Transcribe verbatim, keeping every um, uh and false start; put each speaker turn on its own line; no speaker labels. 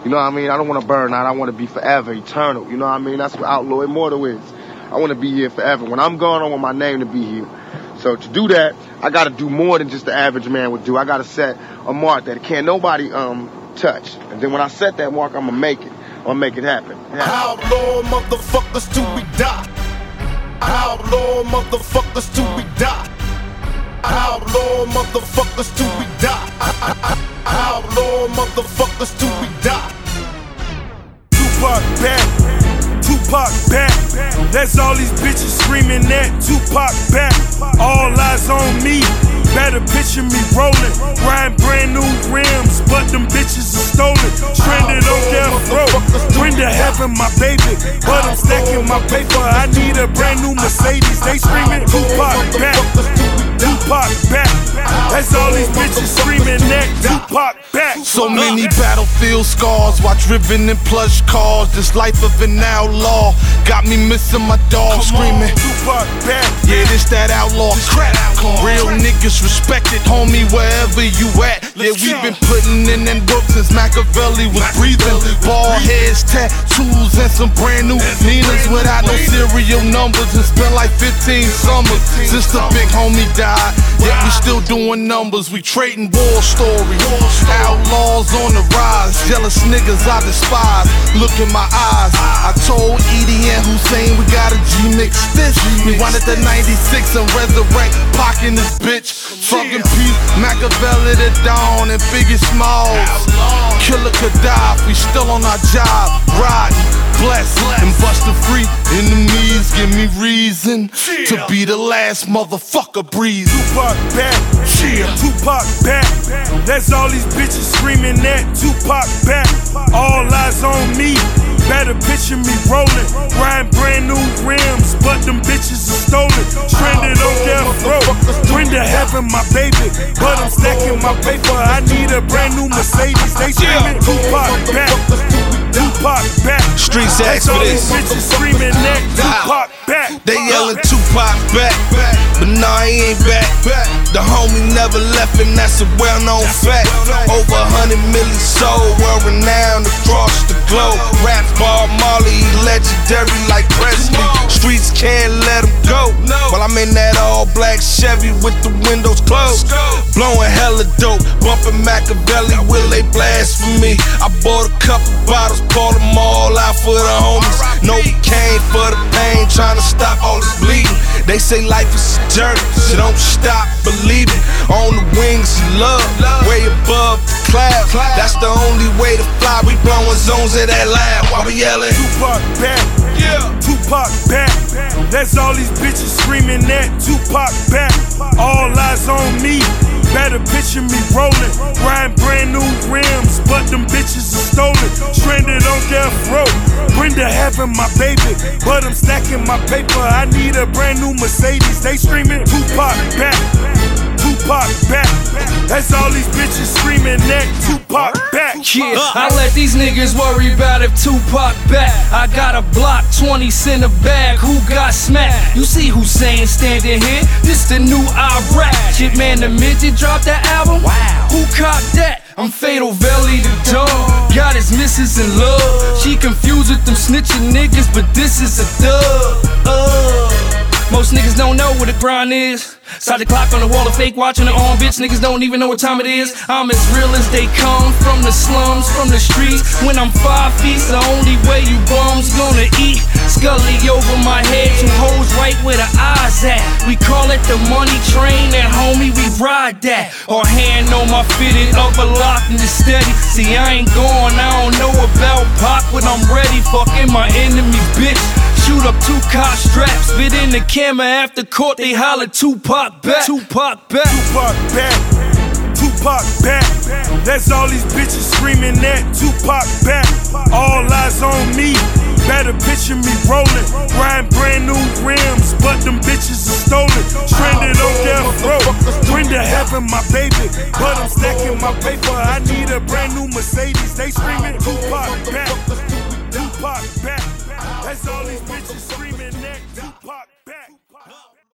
You know what I mean? I don't want to burn out. I want to be forever, eternal. You know what I mean? That's what Outlaw Immortal is. I want to be here forever. When I'm gone, I want my name to be here. So to do that, I got to do more than just the average man would do. I got to set a mark that can't nobody um touch. And then when I set that mark, I'm going to make it. I'm going to make it happen. Yeah.
Outlaw motherfuckers till we die. Outlaw motherfuckers till we die. Outlaw motherfuckers till we die. Outlaw motherfuckers till we die. Tupac back, Tupac back. That's all these bitches screaming that Tupac back. All eyes on me. Better picture me rolling, riding brand new rims, but them bitches are stolen. Stranded on death row, bring to heaven my baby, but I'm stacking my paper. I need a brand new Mercedes. They screaming Tupac back, Tupac back. That's all these bitches screaming that Tupac back.
So many battlefield scars while driven in plush cars. This life of an outlaw got me missing my dog, screaming
Tupac back.
Yeah, this that outlaw crap. Real niggas respected, homie, wherever you at. Yeah, we been putting in that work since Machiavelli was breathing. Bald heads, tattoos, and some brand new Ninas without no serial numbers. It's been like fifteen summers since the big homie died. Yet we still doing numbers, we trading war stories. Outlaws on the rise, jealous niggas I despise. Look in my eyes, I told Edie and Hussein we gotta G-mix this. We wanted the ninety-six and resurrect Pac in this bitch. Fucking Pete, Machiavelli the Dawn and Biggie Smalls. Killer Gaddafi, we still on our job, riding, blessed, and bustin' free. Enemies give me reason to be the last motherfucker breathing.
Tupac back,
Yeah.
Tupac back. That's all these bitches screaming that Tupac back. All eyes on me. Better picture me rolling, riding brand new rims, but them bitches are stolen. Stranded on death row, bring to heaven my baby, but I'm stacking my paper. I need a brand new Mercedes. They screaming Tupac back, Tupac back.
Streets ask for this.
Bitches screaming that Tupac back.
They yelling Tupac back, but nah, he ain't back. The homie never left, and that's a well-known fact. Over a hundred million sold, well-renowned across the globe. Raps Bob Marley, legendary like Presley. Streets can't let him go. While I'm in that all-black Chevy with the windows closed, blowing hella dope, bumping Machiavelli. Will they blasphemy? I bought a couple bottles, poured them all out for the homies. No cane for the pain, trying to stop all this bleeding. They say life is a journey, so don't stop believing. On the wings of love, way above the clouds. That's the only way to fly. We blowing zones of that loud. Why we yelling?
Tupac back,
Yeah.
Tupac back. That's all these bitches screaming that Tupac back. All eyes on me. Better picture me rolling, riding brand new rims, but them bitches are stolen. Stranded on death row, bring to heaven my baby, but I'm stacking my paper. I need a brand new Mercedes. They screaming Tupac back, Tupac back. That's all these bitches screaming that Tupac back.
Yeah, I let these niggas worry about if Tupac back. I got a block, twenty cent a bag. Who got smacked? You see Hussein standing here? This the new Iraq. Shit, man, the midget dropped that album. Wow. Who copped that? I'm Fatal Valley the dog. Got his missus in love. She confused with them snitching niggas, but this is a dub. Uh. Most niggas don't know what a grind is. Side the clock on the wall of fake watching the on, bitch. Niggas don't even know what time it is. I'm as real as they come, from the slums, from the streets. When I'm five feet, the only way you bums gonna eat. Scully over my head, two hoes right where the eyes at. We call it the money train, and homie, we ride that. Or hand on my fitted, upper lock and it's steady. See, I ain't going, I don't know about Pac, but I'm ready. Fucking my enemy, bitch. Shoot up two car straps, spit in the camera after court, they holler Tupac back, Tupac back,
Tupac back, Tupac back. That's all these bitches screaming that Tupac back. All eyes on me. Better picture me rolling, riding brand new rims, but them bitches are stolen. Stranded on death row, bring to heaven my baby, but I'm stacking my paper. I need a brand new Mercedes. They screaming Tupac back, Tupac back. That's all these bitches screaming that Tupac.